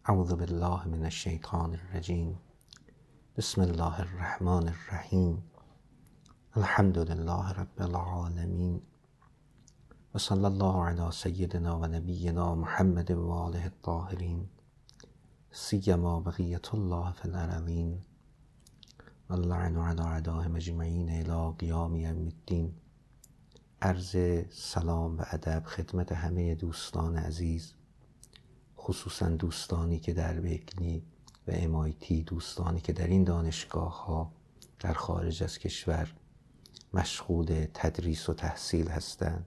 اعوذ بالله من الشیطان الرجیم. بسم الله الرحمن الرحیم. الحمد لله رب العالمین و صلی الله علی سیدنا و نبینا محمد و آله الطاهرین سیما بقیة الله فی الارضین و اللعن علی اعدائهم اجمعین الی قیام یوم الدین. عرض سلام و ادب خدمت همه دوستان عزیز، خصوصا دوستانی که در برکلی و MIT، دوستانی که در این دانشگاه ها در خارج از کشور مشغول تدریس و تحصیل هستند.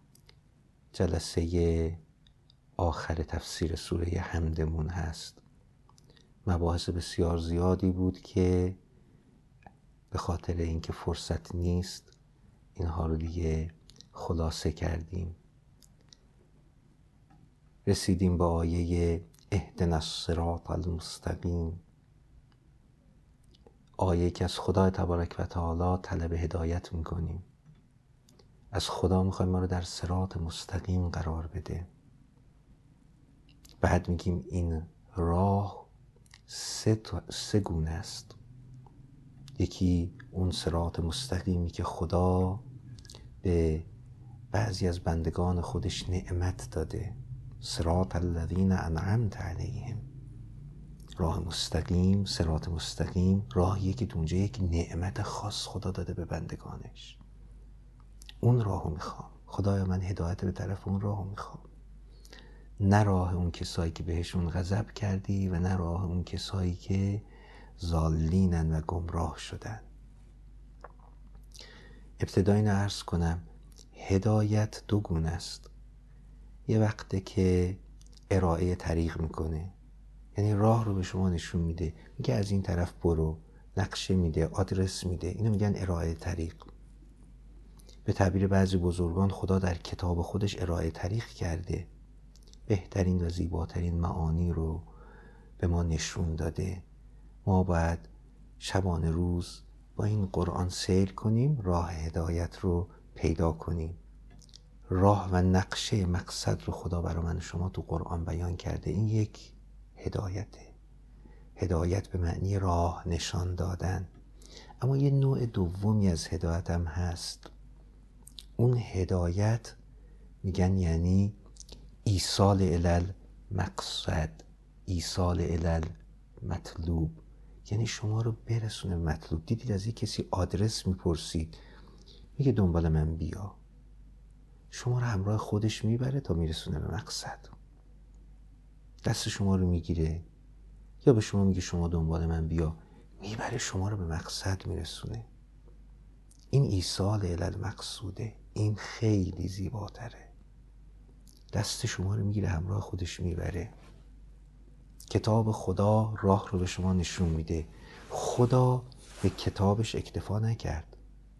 جلسه آخر تفسیر سوره حمدمون هست. مباحث بسیار زیادی بود که به خاطر اینکه فرصت نیست اینها رو دیگه خلاصه کردیم. رسیدیم به آیه اهدنا الصراط المستقیم، آیه که از خدای تبارک و تعالی طلب هدایت میکنیم. از خدا میخوایم ما رو در صراط مستقیم قرار بده. بعد میگیم این راه سه گونه است. یکی اون صراط مستقیمی که خدا به بعضی از بندگان خودش نعمت داده، صراط الذین انعمت علیهم. راه مستقیم، صراط مستقیم، راهیه که اونجا یک نعمت خاص خدا داده به بندگانش. اون راهو میخوام. خدایا من هدایت به طرف اون راهو میخوام، نه راه اون کسایی که بهشون غضب کردی و نه راه اون کسایی که ضالینن و گمراه شدن. ابتدا اینو عرض کنم، هدایت دو گونه است. یه وقته که ارائه طریق میکنه، یعنی راه رو به شما نشون میده، میگه از این طرف برو، نقشه میده، آدرس میده. اینو میگن ارائه طریق. به تعبیر بعضی بزرگان خدا در کتاب خودش ارائه طریق کرده، بهترین و زیباترین معانی رو به ما نشون داده. ما باید شبانه روز با این قرآن سیر کنیم، راه هدایت رو پیدا کنیم. راه و نقشه مقصد رو خدا برای من و شما تو قرآن بیان کرده. این یک هدایته. هدایت به معنی راه نشان دادن. اما یه نوع دومی از هدایت هم هست. اون هدایت میگن یعنی ایصال الی المقصد، ایصال الی المطلوب، یعنی شما رو برسونه به مطلوب. دیدید از یک کسی آدرس میپرسید، میگه دنبال من بیا، شما رو همراه خودش میبره تا میرسونه به مقصد. دست شما رو میگیره یا به شما میگه شما دنبال من بیا، میبره شما رو به مقصد میرسونه. این ایصال الی المقصوده. این خیلی زیباتره. دست شما رو میگیره همراه خودش میبره. کتاب خدا راه رو به شما نشون میده. خدا به کتابش اکتفا نکرد.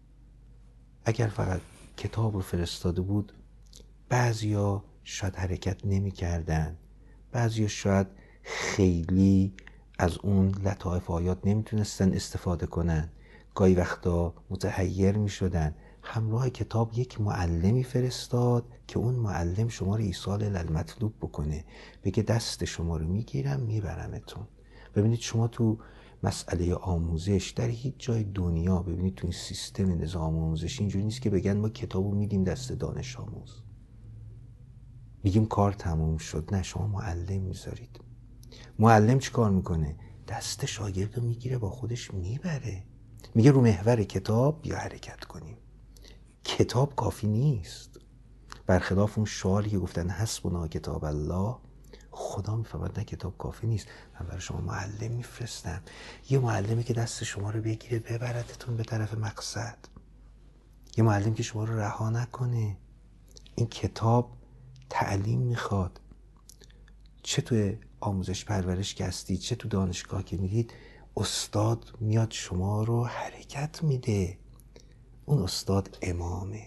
اگر فقط کتاب رو فرستاده بود، بعضیا شاید حرکت نمی کردن، بعضیا شاید خیلی از اون لطایف آیات نمیتونستن استفاده کنن، گاهی وقتا متحیر می شدن. همراه کتاب یک معلمی فرستاد که اون معلم شما رو ایصال الی المطلوب بکنه، بگه دست شما رو میگیرم میبرمتون. ببینید شما تو مسئله آموزش در هیچ جای دنیا، ببینید تو این سیستم نظام آموزشی اینجوری نیست که بگن ما کتابو میدیم دست دانش آموز، میگیم کار تموم شد. نه، شما معلم میذارید. معلم چی کار میکنه؟ دست شاگرد رو میگیره با خودش میبره، میگه رو محور کتاب بیا حرکت کنیم. کتاب کافی نیست. برخلاف اون شعاری که گفتن حسبنا کتاب الله، خدا میفهمد نه کتاب کافی نیست، من برای شما معلم میفرستم. یه معلمی که دست شما رو بگیره ببردتون به طرف مقصد. یه معلم که شما رو رها نکنه. این کتاب تعلیم میخواد. چه تو آموزش پرورش که هستید، چه تو دانشگاه که میرید، استاد میاد شما رو حرکت میده. اون استاد امامه.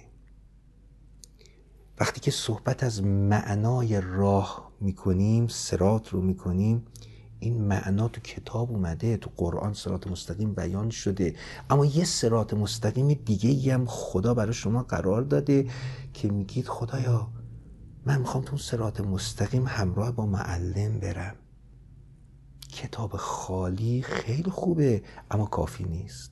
وقتی که صحبت از معنای راه میکنیم، صراط رو میکنیم، این معنا تو کتاب اومده، تو قرآن صراط مستقیم بیان شده. اما یه صراط مستقیم دیگه هم خدا برای شما قرار داده که میگید خدایا من میخوام تو صراط مستقیم همراه با معلم برم. کتاب خالی خیلی خوبه اما کافی نیست.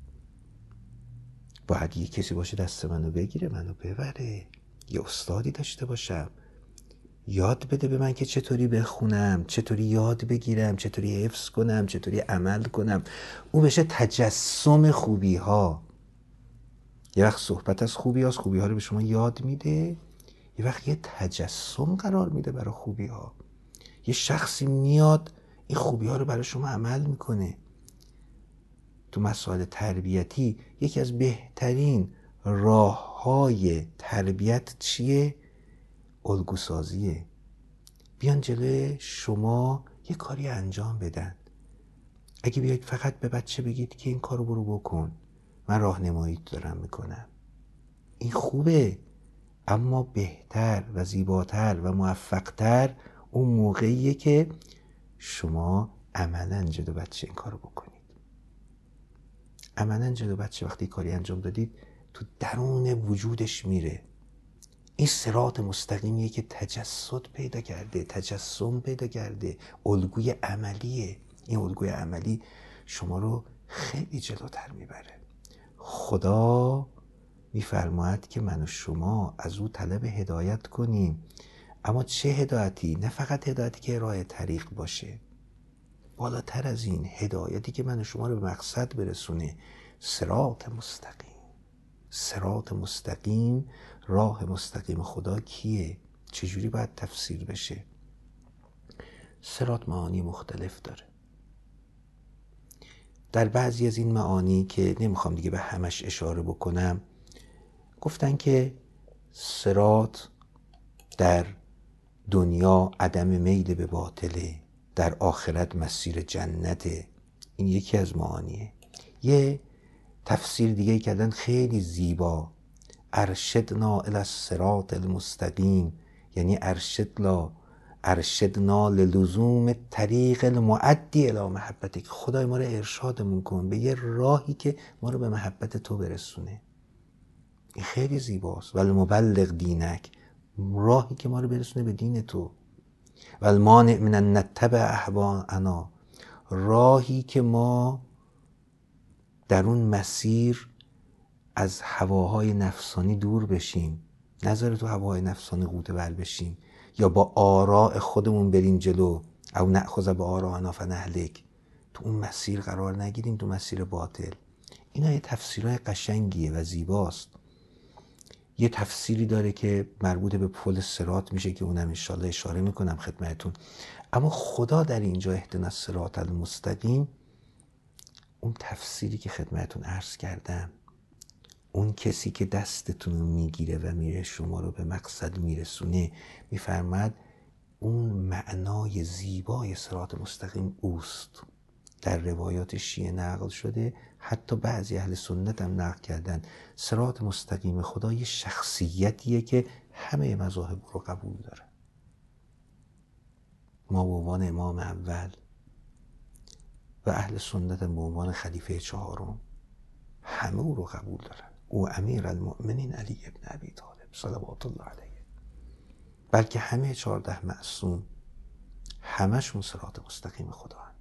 باید یه کسی باشه دست منو بگیره، منو ببره، یه استادی داشته باشم یاد بده به من که چطوری بخونم، چطوری یاد بگیرم، چطوری حفظ کنم، چطوری عمل کنم. اون بشه تجسم خوبی ها. یه وقت صحبت از خوبی هاست، خوبی ها رو به شما یاد میده، یه وقت یه تجسم قرار میده برای خوبی ها. یه شخصی میاد این خوبی ها رو برای شما عمل میکنه. تو مسائل تربیتی یکی از بهترین راه های تربیت چیه؟ الگوسازیه. بیان جلوی شما یه کاری انجام بدن. اگه بیاید فقط به بچه بگید که این کارو برو بکن، من راهنماییت دارم میکنم، این خوبه. اما بهتر و زیباتر و موفقتر اون موقعیه که شما عملاً جلو بچه این کارو بکنید. عملاً جلو بچه وقتی کاری انجام دادید تو درون وجودش میره. این صراط مستقیمیه که تجسد پیدا کرده، تجسم پیدا کرده، الگوی عملیه. این الگوی عملی شما رو خیلی جلوتر میبره. خدا میفرماید که من و شما از او طلب هدایت کنیم. اما چه هدایتی؟ نه فقط هدایتی که راه طریق باشه، بالاتر از این هدایتی که من و شما رو به مقصد برسونه. صراط مستقیم. صراط مستقیم، راه مستقیم خدا کیه؟ چجوری باید تفسیر بشه؟ صراط معانی مختلف داره. در بعضی از این معانی که نمیخوام دیگه به همش اشاره بکنم، گفتن که صراط در دنیا عدم میل به باطله، در آخرت مسیر جنته. این یکی از معانیه. یه تفسیر دیگه کردن خیلی زیبا، ارشدنا الی الصراط المستقیم، یعنی ارشدنا للزوم طریق المؤدی الی محبتک. خدای ما رو ارشادمون کن به یه راهی که ما رو به محبت تو برسونه. این خیلی زیباست. والمبلغ دینک، راهی که ما رو برسونه به دین تو. والمانع من ان نتبع اهواءنا، راهی که ما در اون مسیر از هواهای نفسانی دور بشیم، نذاره تو هواهای نفسانی غوطه ور بشیم یا با آراء خودمون بریم جلو، او نأخذ به آراءنا فنهلک، تو اون مسیر قرار نگیریم، تو مسیر باطل. اینا یه تفسیرهای قشنگیه و زیباست. یه تفسیری داره که مربوط به پل صراط میشه که اونم انشالله اشاره میکنم خدمتون. اما خدا در اینجا اهدنا الصراط المستقیم، اون تفسیری که خدمتون عرض کردم، اون کسی که دستتون رو میگیره و میره شما رو به مقصد میرسونه، میفرماد اون معنای زیبای صراط مستقیم اوست. در روایات شیعه نقل شده، حتی بعضی اهل سنت هم نقل کردن، صراط مستقیم خدا یه شخصیتیه که همه مذاهب رو قبول داره. ما به عنوان امام اول و اهل سنت هم به عنوان خلیفه چهارم همه او رو قبول دارن. او امیر المؤمنین علی ابن ابی طالب صلوات الله علیه. بلکه همه 14 معصوم همشون صراط مستقیم خدا هن.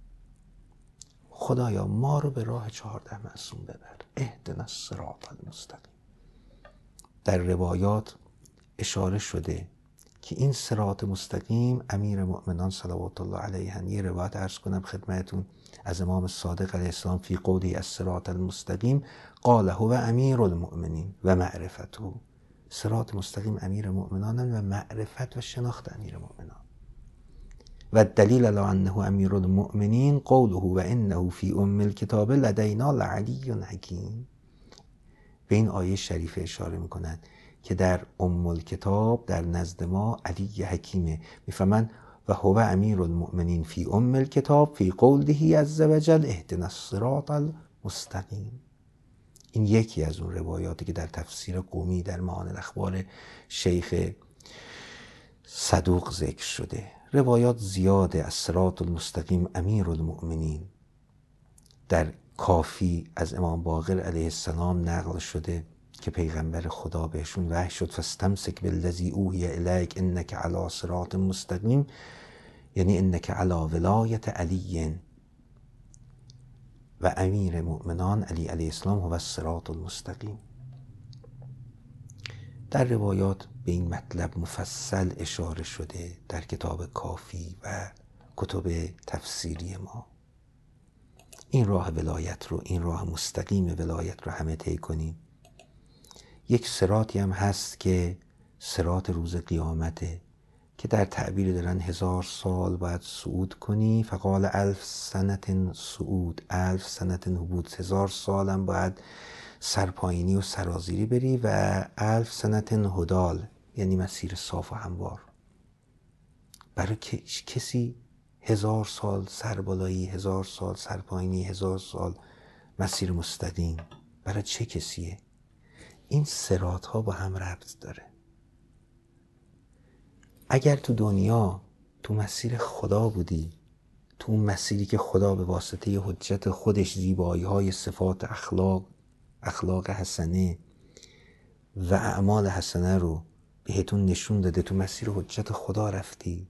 خدایا ما رو به راه 14 معصوم ببر، اهدنا الصراط المستقیم. در روایات اشاره شده که این صراط مستقیم امیر مؤمنان صلوات الله علیه. یه روایت عرض کنم خدمتون از امام صادق علیه السلام فی قولی الصراط المستقیم قال هو امیر المؤمنین و معرفته. صراط مستقیم امیر مؤمنان و معرفت و شناخت امیر مؤمنان. و دلیل علی انه امیر المؤمنین قوله و انه فی ام الکتاب لدینا لعلی حکیم. به این آیه شریفه اشاره میکنند که در ام الکتاب در نزد ما علی حکیمه. میفهمن و هو امیر المؤمنین فی ام الکتاب فی قوله عز وجل اهدنا الصراط المستقیم. این یکی از اون روایاتی که در تفسیر قمی در معانی الاخبار شیخ صدوق ذکر شده. روایات زیاده. الصراط المستقیم امیر المؤمنین در کافی از امام باقر علیه السلام نقل شده که پیغمبر خدا بهشون وحی شد فاستمسک بالذی اوحی الیک انک علی صراط مستقیم. یعنی انک علی ولایت علی و امیر مؤمنان علی علیه السلام هو الصراط المستقیم. در روایات به این مطلب مفصل اشاره شده در کتاب کافی و کتب تفسیری ما. این راه ولایت رو، این راه مستقیم ولایت رو همه طی کنیم. یک صراطی هم هست که صراط روز قیامته که در تعبیر دارن 1000 سال باید صعود کنی، فقال 1000 سنة صعود 1000 سنة هبوط، 1000 سال هم باید سرپایینی و سرازیری بری و 1000 سنة هدال یعنی مسیر صاف و هموار. برای کسی 1000 سال سربالایی، 1000 سال سرپایینی، 1000 سال مسیر مستقیم برای چه کسیه؟ این صراط ها با هم ربط داره. اگر تو دنیا تو مسیر خدا بودی، تو اون مسیری که خدا به واسطه حجت خودش زیبایی های صفات اخلاق حسنه و اعمال حسنه رو بهتون نشون داده، تو مسیر حجت خدا رفتی،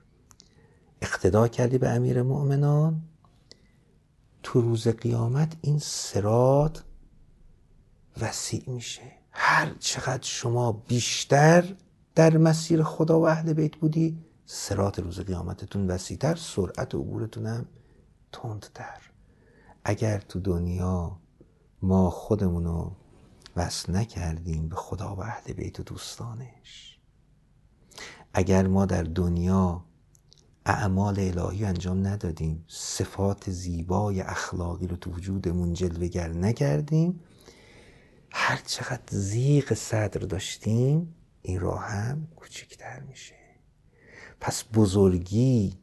اقتدا کردی به امیر مؤمنان، تو روز قیامت این صراط وسیع میشه. هر چقدر شما بیشتر در مسیر خدا و اهل بیت بودی، صراط روز قیامتتون وسیع‌تر، سرعت عبورتون هم تندتر. اگر تو دنیا ما خودمونو وصل نکردیم به خدا و اهل بیت و دوستانش، اگر ما در دنیا اعمال الهی انجام ندادیم، صفات زیبای اخلاقی رو تو وجودمون جلوه‌گر نکردیم، هر چقدر ضیق صدر داشتیم این راه هم کوچکتر میشه. پس بزرگی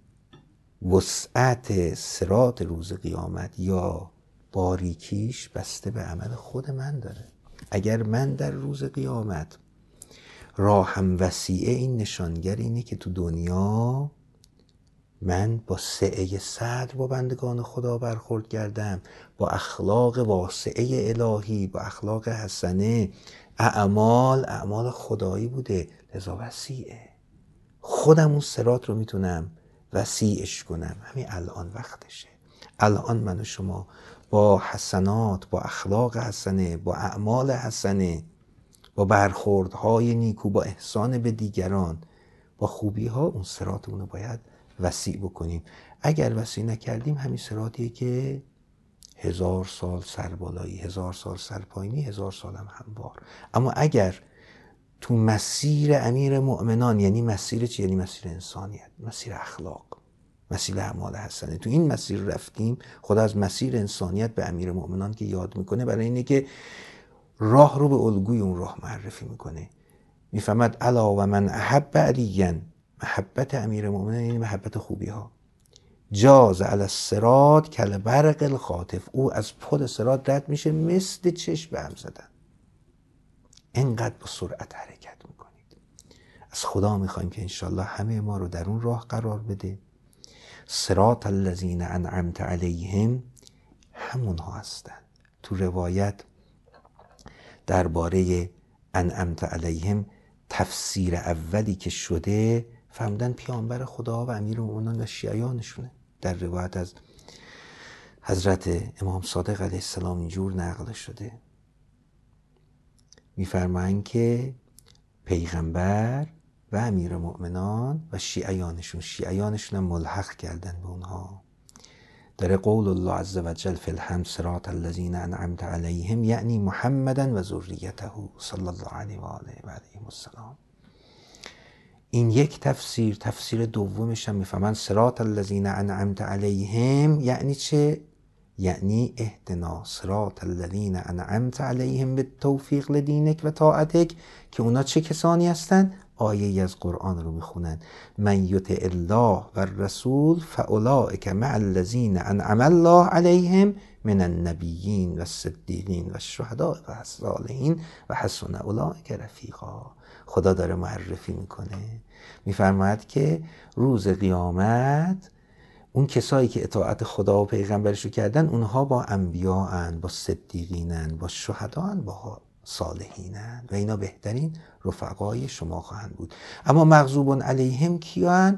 وسعت صراط روز قیامت یا باریکیش بسته به عمل خود من داره. اگر من در روز قیامت راهم وسیعه، این نشانگر اینه که تو دنیا من با سعه صدر با بندگان خدا برخورد کردم، با اخلاق واسعه الهی، با اخلاق حسنه، اعمال خدایی بوده، لذا وسیعه. خودم اون صراط رو میتونم وسیعش کنم. همین الان وقتشه. الان من و شما با حسنات، با اخلاق حسنه، با اعمال حسنه، با برخوردهای نیکو، با احسان به دیگران، با خوبی ها اون صراطمون رو باید وسیع بکنیم. اگر وسیع نکردیم همین صراطیه که 1000 سال سربالایی، 1000 سال سرپایینی، 1000 سال هم هموار. اما اگر تو مسیر امیر مؤمنان، یعنی مسیر چی؟ یعنی مسیر انسانیت، مسیر اخلاق، مسیر اعمال حسنه، تو این مسیر رفتیم، خدا از مسیر انسانیت به امیر مؤمنان که یاد میکنه، برای اینه که راه رو به الگوی اون راه معرفی میکنه. میفهمد الا و من احب علیاً، محبت امیر مؤمنان یعنی محبت خوبی ها، جاز علی الصراط کالبرق الخاطف، او از پل صراط رد میشه مثل چشم به هم زدن، اینقدر با سرعت حرکت میکنید. از خدا میخوایم که انشالله همه ما رو در اون راه قرار بده. صراط الذین انعمت علیهم همونها هستن. تو روایت درباره انعمت علیهم تفسیر اولی که شده فهمدن پیامبر خدا و امیرالمؤمنین و شیعیانشونه. در روایت از حضرت امام صادق علیه السلام اینجور نقل شده، میفرمایند که پیغمبر و امیرالمؤمنان و شیعیانشون هم ملحق کردن به اونها. در قول الله عز و جل فی الحمد صراط الذین انعمت علیهم، یعنی محمدا و ذریته صلی الله علیه و آله و علیهم السلام. این یک تفسیر. تفسیر دومش هم میفهمن صراط الذین انعمت علیهم یعنی چه؟ یعنی اهدنا صراط الذین انعمت علیهم بالتوفیق لدینک و طاعتک، که اونا چه کسانی هستن؟ آیه از قرآن رو میخونن، من یطع الله و الرسول فاولئک مع الذین انعم الله علیهم من النبیین و الصدیقین و الشهداء و الصالحین و حسن اولئک رفیقا. خدا داره معرفی میکنه، میفرماید که روز قیامت اون کسایی که اطاعت خدا و پیغمبرش رو کردن، اونها با انبیاءن، با صدیقینن، با شهدا'n، با صالحینن و اینا بهترین رفقای شما خواهند بود. اما مغضوب علیهم کیان؟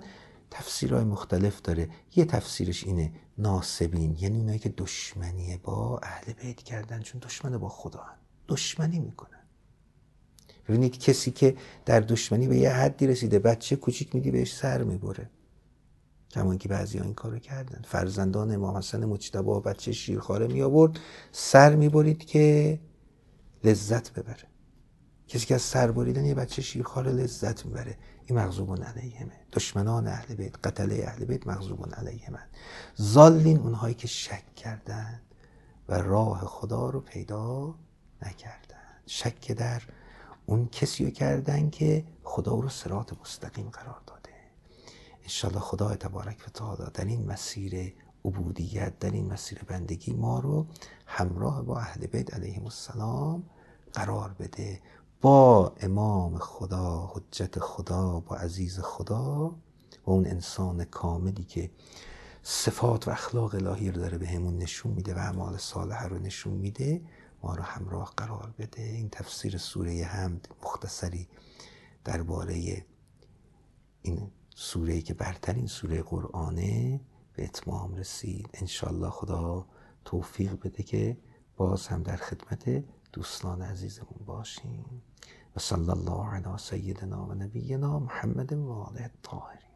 تفسیرهای مختلف داره. یه تفسیرش اینه ناصبین، یعنی اونایی که دشمنی با اهل بیت کردن، چون دشمن با خدا هن. دشمنی میکنن. ببینید کسی که در دشمنی به یه حدی رسیده، بچه کوچیک میدی بهش سر میبره، کما اینکه بعضیا این کارو کردن. فرزندان امام حسن مجتبی بچه شیرخواره می آورد سر میبرید که لذت ببره. کسی که از سر بریدن یه بچه شیرخواره لذت میبره، این مغضوب علیهمه. دشمنان اهل بیت، قتله اهل بیت مغضوب علیهم. ضالین اونهایی که شک کردن و راه خدا رو پیدا نکردن. شک در اون کسی رو کردن که خدا رو صراط مستقیم قرار داده. انشالله خدا تبارک و تعالی در این مسیر عبودیت، در این مسیر بندگی ما رو همراه با اهل بیت علیهم السلام قرار بده، با امام خدا، حجت خدا، با عزیز خدا، با اون انسان کاملی که صفات و اخلاق الهی رو داره به همون نشون میده و اعمال صالحه رو نشون میده، ما رو همراه قرار بده. این تفسیر سوره حمد مختصری درباره این سوره‌ای که برترین سوره قرآنه به اتمام رسید. انشالله خدا توفیق بده که باز هم در خدمت دوستان عزیزمون باشیم. و صلی الله علی سیدنا و نبینا محمد و آله الطاهرین.